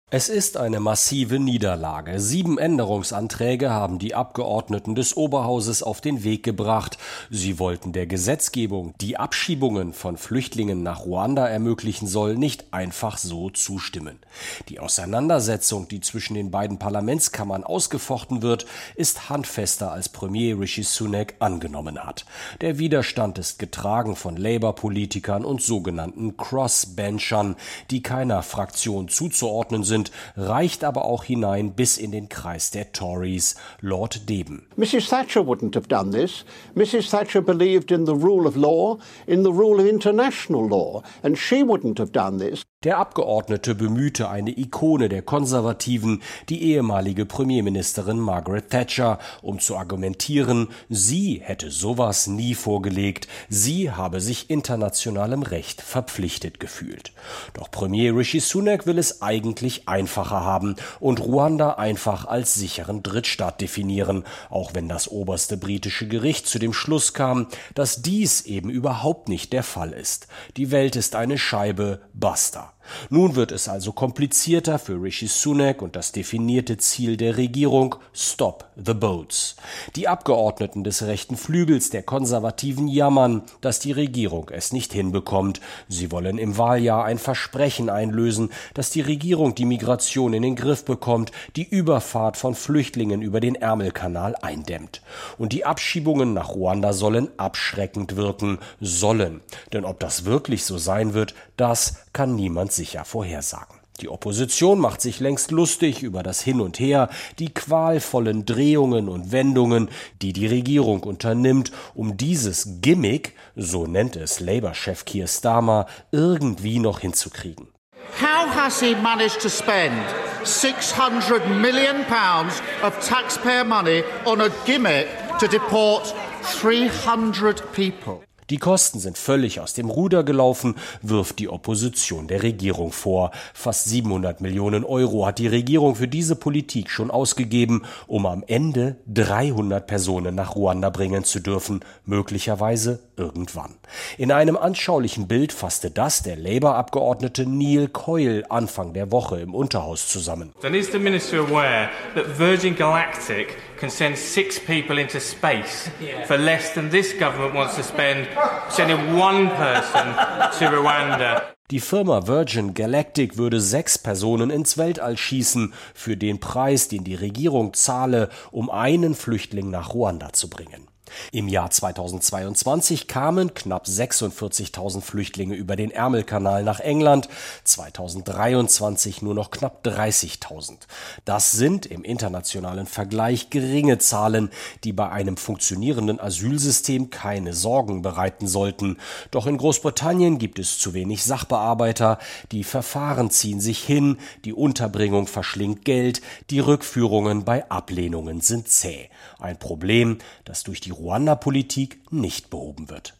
Es ist eine massive Niederlage. 7 Änderungsanträge haben die Abgeordneten des Oberhauses auf den Weg gebracht. Sie wollten der Gesetzgebung, die Abschiebungen von Flüchtlingen nach Ruanda ermöglichen soll, nicht einfach so zustimmen. Die Auseinandersetzung, die zwischen den beiden Parlamentskammern ausgefochten wird, ist handfester, als Premier Rishi Sunak angenommen hat. Der Widerstand ist getragen von Labour-Politikern und sogenannten Crossbenchern, die keiner Fraktion zuzuordnen sind, reicht aber auch hinein bis in den Kreis der Tories. Lord Deben. Mrs. Thatcher wouldn't have done this. Mrs. Thatcher believed in the rule of law, in the rule of international law, and she wouldn't have done this. Der Abgeordnete bemühte eine Ikone der Konservativen, die ehemalige Premierministerin Margaret Thatcher, um zu argumentieren, sie hätte sowas nie vorgelegt, sie habe sich internationalem Recht verpflichtet gefühlt. Doch Premier Rishi Sunak will es eigentlich einfacher haben und Ruanda einfach als sicheren Drittstaat definieren, auch wenn das oberste britische Gericht zu dem Schluss kam, dass dies eben überhaupt nicht der Fall ist. Die Welt ist eine Scheibe, basta. Nun wird es also komplizierter für Rishi Sunak und das definierte Ziel der Regierung: Stop the Boats. Die Abgeordneten des rechten Flügels der Konservativen jammern, dass die Regierung es nicht hinbekommt. Sie wollen im Wahljahr ein Versprechen einlösen, dass die Regierung die Migration in den Griff bekommt, die Überfahrt von Flüchtlingen über den Ärmelkanal eindämmt. Und die Abschiebungen nach Ruanda sollen abschreckend wirken. Sollen. Denn ob das wirklich so sein wird, das kann niemand sicher vorhersagen. Die Opposition macht sich längst lustig über das Hin und Her, die qualvollen Drehungen und Wendungen, die die Regierung unternimmt, um dieses Gimmick, so nennt es Labour-Chef Keir Starmer, irgendwie noch hinzukriegen. How has he managed to spend £600 million of taxpayer money on a gimmick to deport 300 people? Die Kosten sind völlig aus dem Ruder gelaufen, wirft die Opposition der Regierung vor. Fast 700 Millionen Euro hat die Regierung für diese Politik schon ausgegeben, um am Ende 300 Personen nach Ruanda bringen zu dürfen, möglicherweise irgendwann. In einem anschaulichen Bild fasste das der Labour-Abgeordnete Neil Coyle Anfang der Woche im Unterhaus zusammen. And is the minister aware that Virgin Galactic can send 6 people into space for less than this government wants to spend sending 1 person to Rwanda? Die Firma Virgin Galactic würde 6 Personen ins Weltall schießen, für den Preis, den die Regierung zahle, um einen Flüchtling nach Ruanda zu bringen. Im Jahr 2022 kamen knapp 46.000 Flüchtlinge über den Ärmelkanal nach England, 2023 nur noch knapp 30.000. Das sind im internationalen Vergleich geringe Zahlen, die bei einem funktionierenden Asylsystem keine Sorgen bereiten sollten. Doch in Großbritannien gibt es zu wenig Sachbearbeiter, die Verfahren ziehen sich hin, die Unterbringung verschlingt Geld, die Rückführungen bei Ablehnungen sind zäh. Ein Problem, das durch die Ruanda-Politik nicht behoben wird.